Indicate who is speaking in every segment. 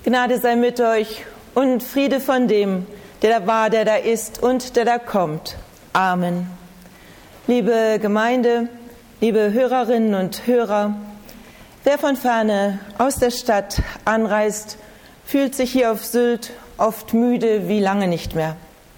Speaker 1: Gnade sei mit euch und Friede von dem, der da war, der da ist und der da kommt. Amen. Liebe Gemeinde, liebe Hörerinnen und Hörer, wer von ferne aus der Stadt anreist, fühlt sich hier auf Sylt oft müde wie lange nicht mehr.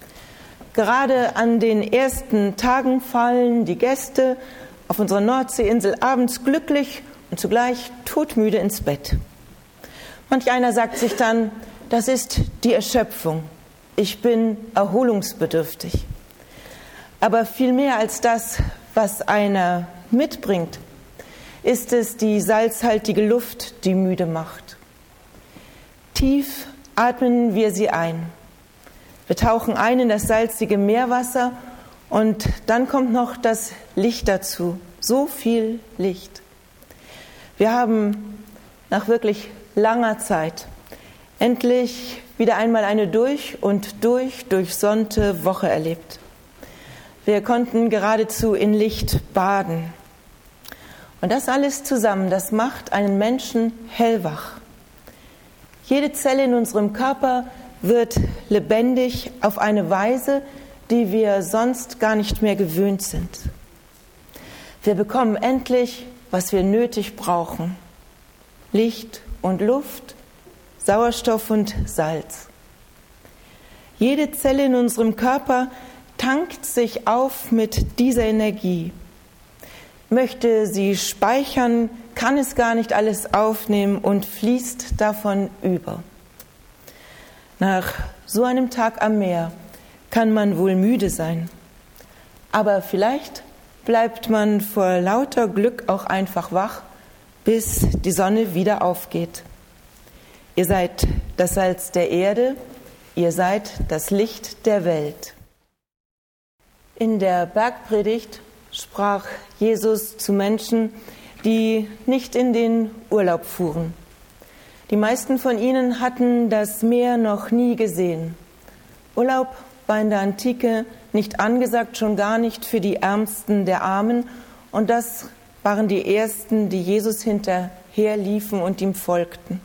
Speaker 1: Gerade an den ersten Tagen fallen die Gäste auf unserer Nordseeinsel abends glücklich und zugleich todmüde ins Bett. Manch einer sagt sich dann, das ist die Erschöpfung. Ich bin erholungsbedürftig. Aber viel mehr als das, was einer mitbringt, ist es die salzhaltige Luft, die müde macht. Tief atmen wir sie ein. Wir tauchen ein in das salzige Meerwasser und dann kommt noch das Licht dazu. So viel Licht. Wir haben nach wirklich langer Zeit endlich wieder einmal eine durch und durchsonnte Woche erlebt. Wir konnten geradezu in Licht baden. Und das alles zusammen, das macht einen Menschen hellwach. Jede Zelle in unserem Körper wird lebendig auf eine Weise, die wir sonst gar nicht mehr gewöhnt sind. Wir bekommen endlich, was wir nötig brauchen. Licht und Luft, Sauerstoff und Salz. Jede Zelle in unserem Körper tankt sich auf mit dieser Energie. Möchte sie speichern, kann es gar nicht alles aufnehmen und fließt davon über. Nach so einem Tag am Meer kann man wohl müde sein, aber vielleicht bleibt man vor lauter Glück auch einfach wach, bis die Sonne wieder aufgeht. Ihr seid das Salz der Erde, ihr seid das Licht der Welt. In der Bergpredigt sprach Jesus zu Menschen, die nicht in den Urlaub fuhren. Die meisten von ihnen hatten das Meer noch nie gesehen. Urlaub war in der Antike nicht angesagt, schon gar nicht für die Ärmsten der Armen. Und das waren die Ersten, die Jesus hinterherliefen und ihm folgten.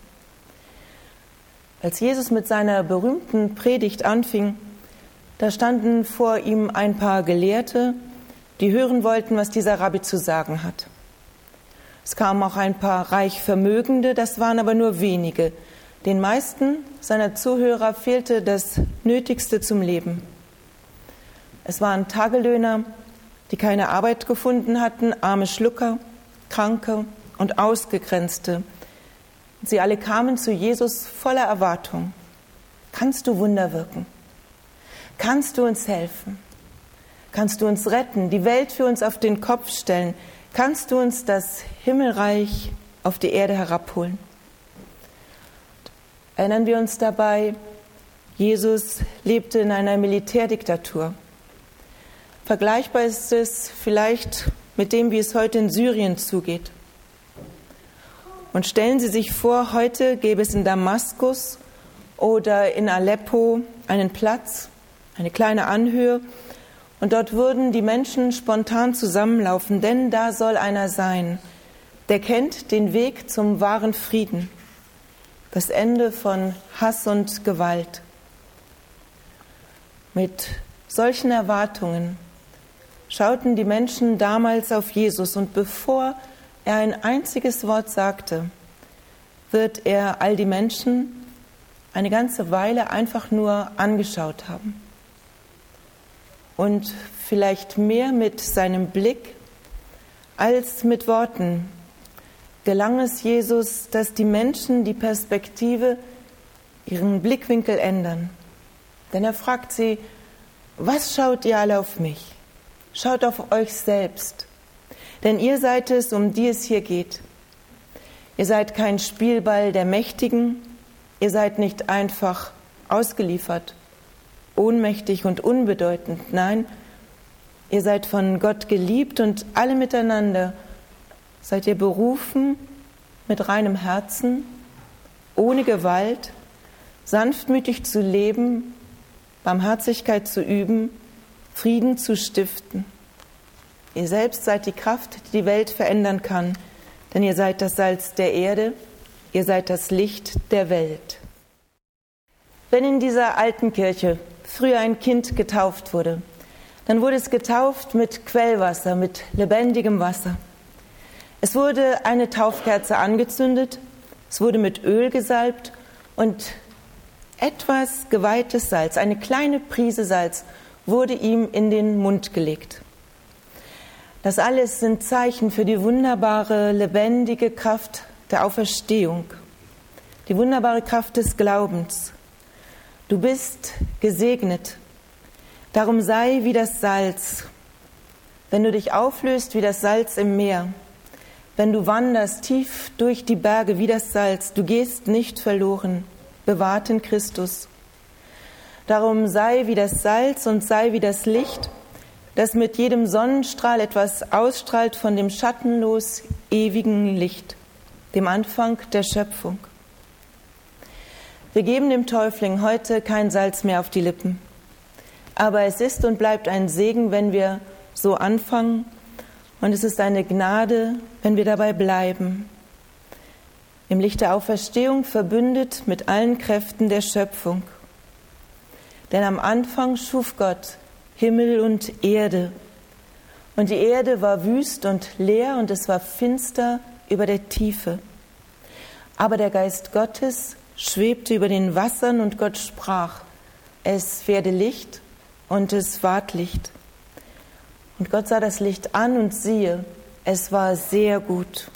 Speaker 1: Als Jesus mit seiner berühmten Predigt anfing, da standen vor ihm ein paar Gelehrte, die hören wollten, was dieser Rabbi zu sagen hat. Es kamen auch ein paar reich Vermögende, das waren aber nur wenige. Den meisten seiner Zuhörer fehlte das Nötigste zum Leben. Es waren Tagelöhner, die keine Arbeit gefunden hatten, arme Schlucker, Kranke und Ausgegrenzte. Sie alle kamen zu Jesus voller Erwartung. Kannst du Wunder wirken? Kannst du uns helfen? Kannst du uns retten, die Welt für uns auf den Kopf stellen? Kannst du uns das Himmelreich auf die Erde herabholen? Erinnern wir uns dabei, Jesus lebte in einer Militärdiktatur. Vergleichbar ist es vielleicht mit dem, wie es heute in Syrien zugeht. Und stellen Sie sich vor, heute gäbe es in Damaskus oder in Aleppo einen Platz, eine kleine Anhöhe, und dort würden die Menschen spontan zusammenlaufen, denn da soll einer sein, der kennt den Weg zum wahren Frieden, das Ende von Hass und Gewalt. Mit solchen Erwartungen schauten die Menschen damals auf Jesus, und bevor er ein einziges Wort sagte, wird er all die Menschen eine ganze Weile einfach nur angeschaut haben. Und vielleicht mehr mit seinem Blick als mit Worten gelang es Jesus, dass die Menschen die Perspektive, ihren Blickwinkel ändern. Denn er fragt sie, was schaut ihr alle auf mich? Schaut auf euch selbst. Denn ihr seid es, um die es hier geht. Ihr seid kein Spielball der Mächtigen. Ihr seid nicht einfach ausgeliefert, ohnmächtig und unbedeutend. Nein, ihr seid von Gott geliebt und alle miteinander seid ihr berufen, mit reinem Herzen, ohne Gewalt, sanftmütig zu leben, Barmherzigkeit zu üben, Frieden zu stiften. Ihr selbst seid die Kraft, die die Welt verändern kann, denn ihr seid das Salz der Erde, ihr seid das Licht der Welt. Wenn in dieser alten Kirche früher ein Kind getauft wurde, dann wurde es getauft mit Quellwasser, mit lebendigem Wasser. Es wurde eine Taufkerze angezündet, es wurde mit Öl gesalbt und etwas geweihtes Salz, eine kleine Prise Salz, wurde ihm in den Mund gelegt. Das alles sind Zeichen für die wunderbare, lebendige Kraft der Auferstehung, die wunderbare Kraft des Glaubens. Du bist gesegnet. Darum sei wie das Salz. Wenn du dich auflöst wie das Salz im Meer, wenn du wanderst tief durch die Berge wie das Salz, du gehst nicht verloren, bewahrt in Christus. Darum sei wie das Salz und sei wie das Licht, das mit jedem Sonnenstrahl etwas ausstrahlt von dem schattenlos ewigen Licht, dem Anfang der Schöpfung. Wir geben dem Täufling heute kein Salz mehr auf die Lippen. Aber es ist und bleibt ein Segen, wenn wir so anfangen. Und es ist eine Gnade, wenn wir dabei bleiben. Im Licht der Auferstehung verbündet mit allen Kräften der Schöpfung. Denn am Anfang schuf Gott Himmel und Erde. Und die Erde war wüst und leer und es war finster über der Tiefe. Aber der Geist Gottes schwebte über den Wassern und Gott sprach, es werde Licht und es ward Licht. Und Gott sah das Licht an und siehe, es war sehr gut.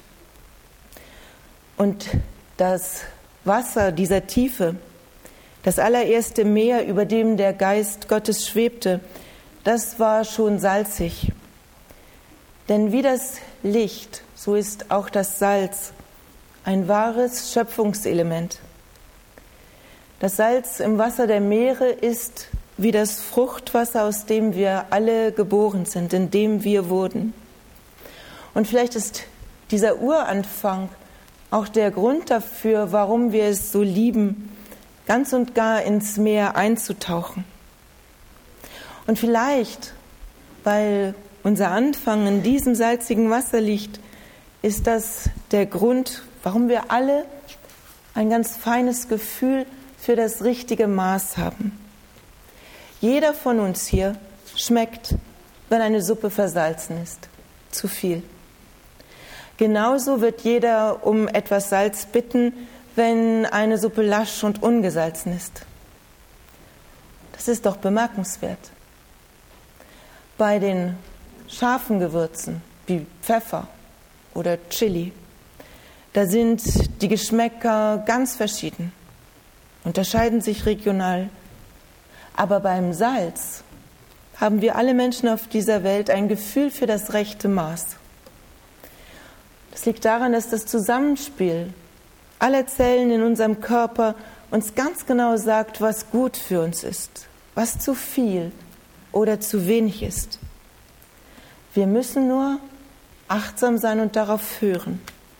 Speaker 1: Und das Wasser dieser Tiefe, das allererste Meer, über dem der Geist Gottes schwebte, das war schon salzig. Denn wie das Licht, so ist auch das Salz ein wahres Schöpfungselement. Das Salz im Wasser der Meere ist wie das Fruchtwasser, aus dem wir alle geboren sind, in dem wir wurden. Und vielleicht ist dieser Uranfang auch der Grund dafür, warum wir es so lieben, ganz und gar ins Meer einzutauchen. Und vielleicht, weil unser Anfang in diesem salzigen Wasser liegt, ist das der Grund, warum wir alle ein ganz feines Gefühl für das richtige Maß haben. Jeder von uns hier schmeckt, wenn eine Suppe versalzen ist, zu viel. Genauso wird jeder um etwas Salz bitten, wenn eine Suppe lasch und ungesalzen ist. Das ist doch bemerkenswert. Bei den scharfen Gewürzen wie Pfeffer oder Chili, da sind die Geschmäcker ganz verschieden, unterscheiden sich regional. Aber beim Salz haben wir alle Menschen auf dieser Welt ein Gefühl für das rechte Maß. Das liegt daran, dass das Zusammenspiel aller Zellen in unserem Körper uns ganz genau sagt, was gut für uns ist, was zu viel oder zu wenig ist. Wir müssen nur achtsam sein und darauf hören.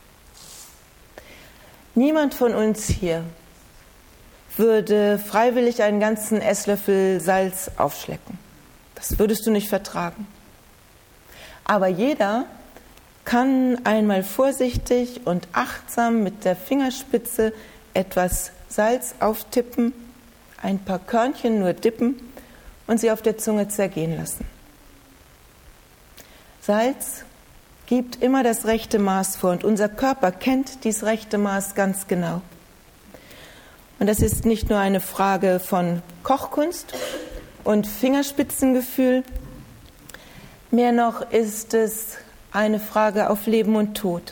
Speaker 1: Niemand von uns hier würde freiwillig einen ganzen Esslöffel Salz aufschlecken. Das würdest du nicht vertragen. Aber jeder kann einmal vorsichtig und achtsam mit der Fingerspitze etwas Salz auftippen, ein paar Körnchen nur dippen und sie auf der Zunge zergehen lassen. Salz gibt immer das rechte Maß vor und unser Körper kennt dieses rechte Maß ganz genau. Und das ist nicht nur eine Frage von Kochkunst und Fingerspitzengefühl, mehr noch ist es eine Frage auf Leben und Tod.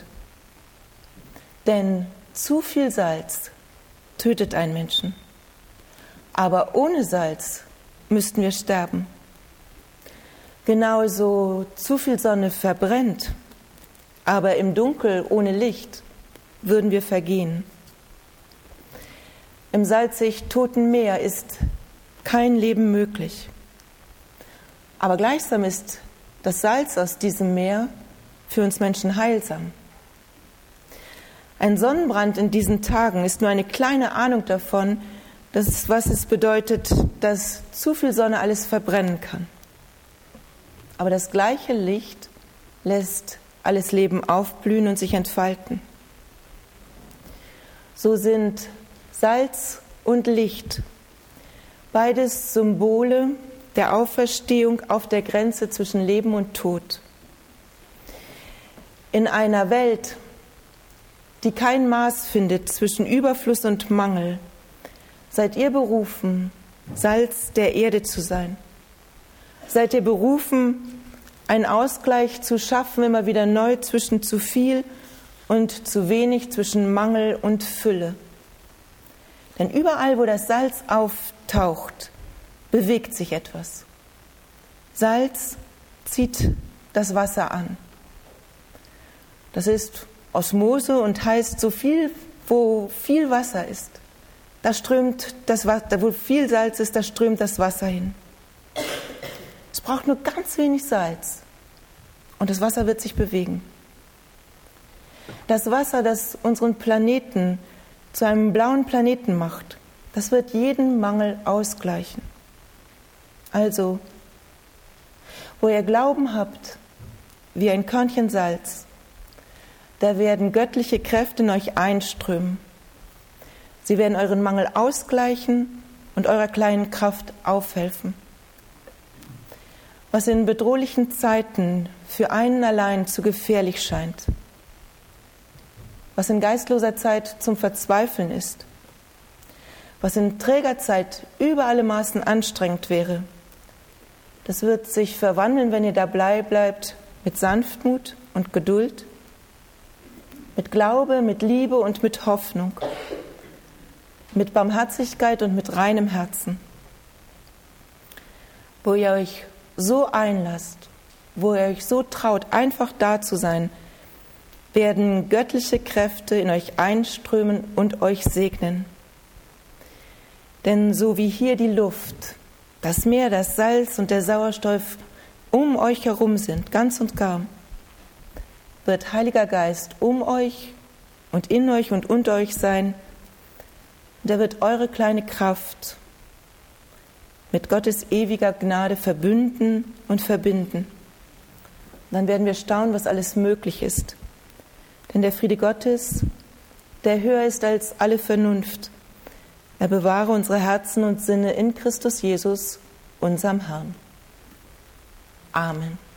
Speaker 1: Denn zu viel Salz tötet einen Menschen. Aber ohne Salz müssten wir sterben. Genauso zu viel Sonne verbrennt, aber im Dunkel ohne Licht würden wir vergehen. Im salzig toten Meer ist kein Leben möglich. Aber gleichsam ist das Salz aus diesem Meer für uns Menschen heilsam. Ein Sonnenbrand in diesen Tagen ist nur eine kleine Ahnung davon, was es bedeutet, dass zu viel Sonne alles verbrennen kann. Aber das gleiche Licht lässt alles Leben aufblühen und sich entfalten. So sind Salz und Licht Beides Symbole der Auferstehung auf der Grenze zwischen Leben und Tod. In einer Welt, die kein Maß findet zwischen Überfluss und Mangel, seid ihr berufen, Salz der Erde zu sein. Seid ihr berufen, einen Ausgleich zu schaffen, immer wieder neu zwischen zu viel und zu wenig, zwischen Mangel und Fülle. Denn überall, wo das Salz auftaucht, bewegt sich etwas. Salz zieht das Wasser an. Das ist Osmose und heißt, so viel, wo viel Wasser ist, da strömt das Wasser, wo viel Salz ist, da strömt das Wasser hin. Es braucht nur ganz wenig Salz und das Wasser wird sich bewegen. Das Wasser, das unseren Planeten zu einem blauen Planeten macht, das wird jeden Mangel ausgleichen. Also, wo ihr Glauben habt, wie ein Körnchen Salz, da werden göttliche Kräfte in euch einströmen. Sie werden euren Mangel ausgleichen und eurer kleinen Kraft aufhelfen. Was in bedrohlichen Zeiten für einen allein zu gefährlich scheint, was in geistloser Zeit zum Verzweifeln ist, was in träger Zeit über alle Maßen anstrengend wäre, das wird sich verwandeln, wenn ihr dabei bleibt, mit Sanftmut und Geduld, mit Glaube, mit Liebe und mit Hoffnung, mit Barmherzigkeit und mit reinem Herzen. Wo ihr euch so einlasst, wo ihr euch so traut, einfach da zu sein, werden göttliche Kräfte in euch einströmen und euch segnen. Denn so wie hier die Luft, das Meer, das Salz und der Sauerstoff um euch herum sind, ganz und gar, wird Heiliger Geist um euch und in euch und unter euch sein. Und er wird eure kleine Kraft mit Gottes ewiger Gnade verbünden und verbinden. Und dann werden wir staunen, was alles möglich ist. Denn der Friede Gottes, der höher ist als alle Vernunft, er bewahre unsere Herzen und Sinne in Christus Jesus, unserem Herrn. Amen.